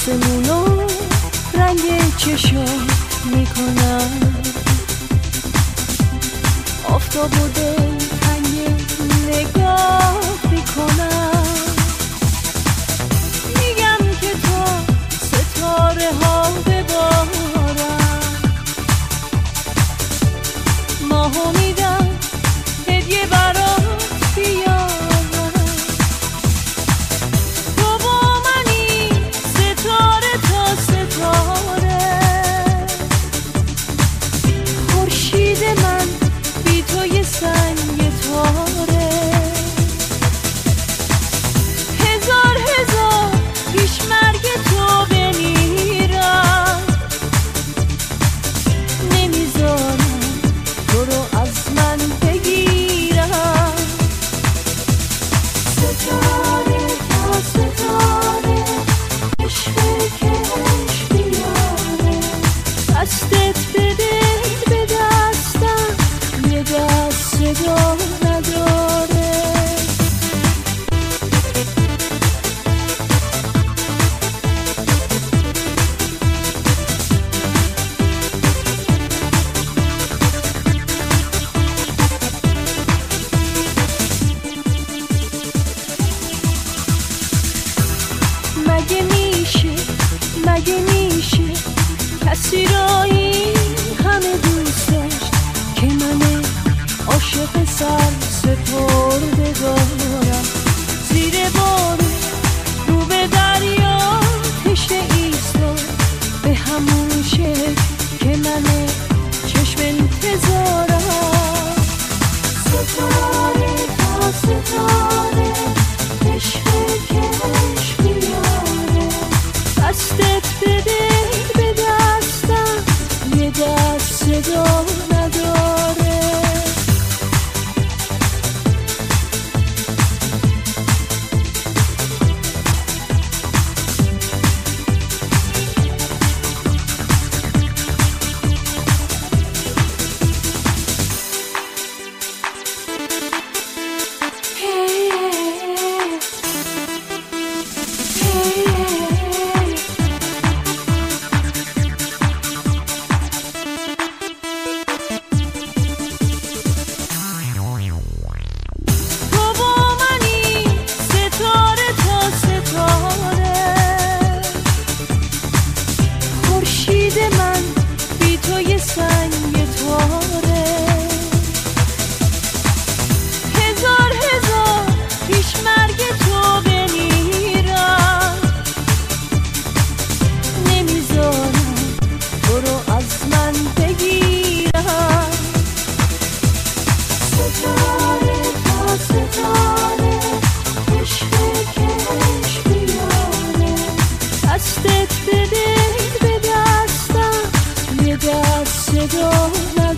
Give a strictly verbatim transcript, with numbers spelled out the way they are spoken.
آسمونو رنگ چشم میکنم، آفتاب و دلتنگ نگاه میکنم. میگم که تا ستاره ها ببارم، ماهو میدم هدیه برات بیارم. تو با منی ستاره تا ستاره، خورشید من بی تو یه سنگ تاره. هزار هزار پیش مرگ تو بمیرم، نمیذارم تو رو از من بگیرم. ستاره تا ستاره عشق کش بیاره، دستت بده به دستم یه دست صدا نداره. مگه میشه مگه میشه کسی را این همه دوست داشت که من عاشق سر سپرده دارم. زیر بارون رو به دریا تشنه ایستاد، به همون شکل که من چشم انتظارم. ستاره تا ستاره عشق کش بیاره، دستت بده به دستم یه دست صدا نداره. دستت بده به دستم یه دست صدا